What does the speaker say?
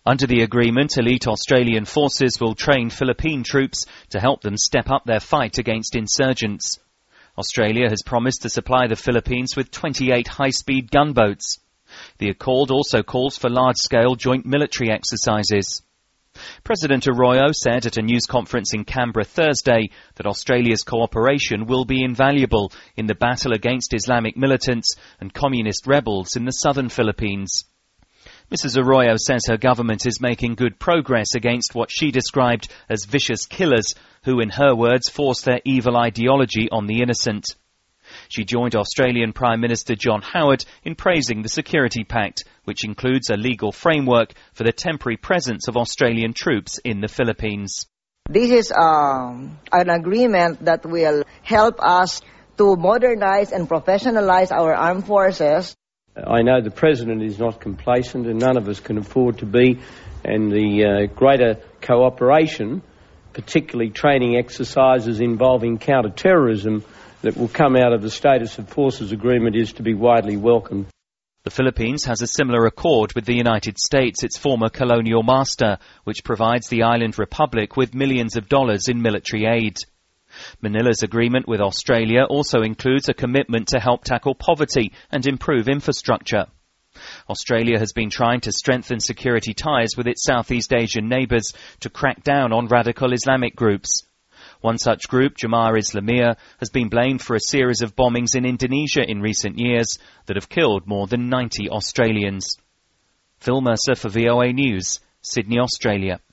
Under the agreement, elite Australian forces will train Philippine troops to help them step up their fight against insurgents. Australia has promised to supply the Philippines with 28 high-speed gunboats. The accord also calls for large-scale joint military exercises. President Arroyo said at a news conference in Canberra Thursday that Australia's cooperation will be invaluable in the battle against Islamic militants and communist rebels in the southern Philippines. Mrs. Arroyo says her government is making good progress against what she described as vicious killers who, in her words, force their evil ideology on the innocent. She joined Australian Prime Minister John Howard in praising the Security Pact, which includes a legal framework for the temporary presence of Australian troops in the Philippines. This is an agreement that will help us to modernize and professionalize our armed forces. I know the President is not complacent, and none of us can afford to be, and the greater cooperation, particularly training exercises involving counter-terrorism, that will come out of the Status of Forces Agreement is to be widely welcomed. The Philippines has a similar accord with the United States, its former colonial master, which provides the island republic with millions of dollars in military aid. Manila's agreement with Australia also includes a commitment to help tackle poverty and improve infrastructure. Australia has been trying to strengthen security ties with its Southeast Asian neighbours to crack down on radical Islamic groups. One such group, Jemaah Islamiyah, has been blamed for a series of bombings in Indonesia in recent years that have killed more than 90 Australians. Phil Mercer for VOA News, Sydney, Australia.